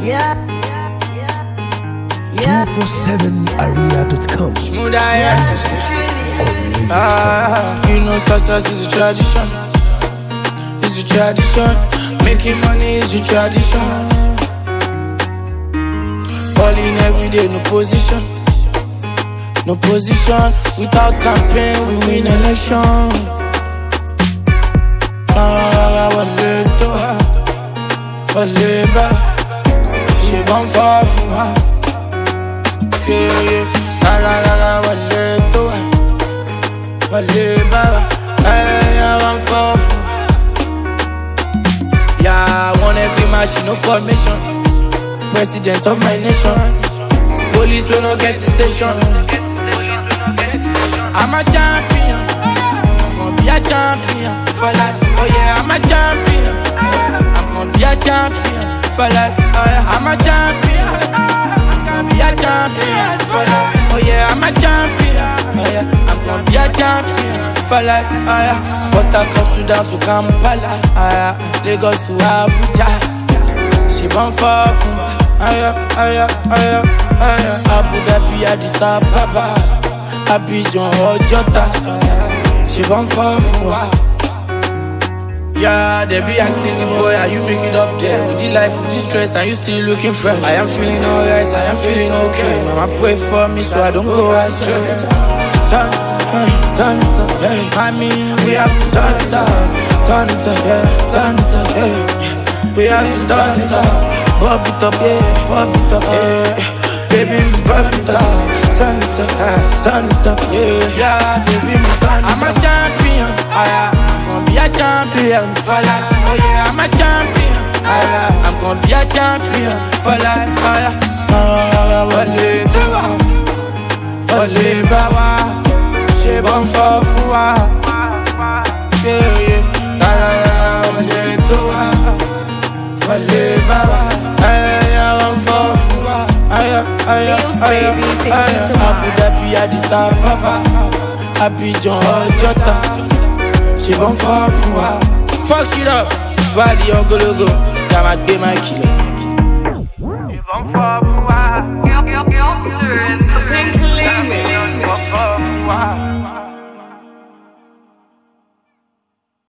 247area.com. Smooth you know success is a tradition. It's a tradition. Making money is a tradition. Falling every day, no position. No position. Without campaign, we win election. She won't fall from her. Yeah. Yeah, I want every machine, no formation. President of my nation. Police will not get the station. I'm a champion. I'm gonna be a champion for life. Oh yeah, I'm a champion. I'm gonna be a champion for life. Oh yeah, I'm a champion. I'm gonna be a champion for life. Oh yeah, I'm a champion. Oh yeah, I'm gonna be a champion for life. Oh yeah, but I come Sudan to Kampala. Oh yeah, Lagos to Abuja. She won't fall from me. Oh yeah. Abu Dhabi, Addis Ababa, Abidjan, Ojota. She won't fall from me. Yeah, they be asking the boy, are you make it up there? With the life, with the stress, are you still looking fresh? I am feeling alright, I am feeling okay. Mama pray for me so I don't go astray. Turn it up, yeah. I mean, we have to turn it up. Turn it up, yeah. We have to turn it up. Bob it up, yeah. Baby, bob it up. Turn it up, yeah. Baby, turn it up. I'm a champion, I'm gonna be a champion for life. Oh yeah, I'm a champion. I'm gonna be a champion for life. Wale bawa, she bon for fuwa. Yeah. Wale bawa, I'm for fuwa. Abu Dhabi, Addis Ababa, Abidjan, Ojota. She won't fall from her. Fuck shit up. Body on go. That might be my killer. She won't fall from her.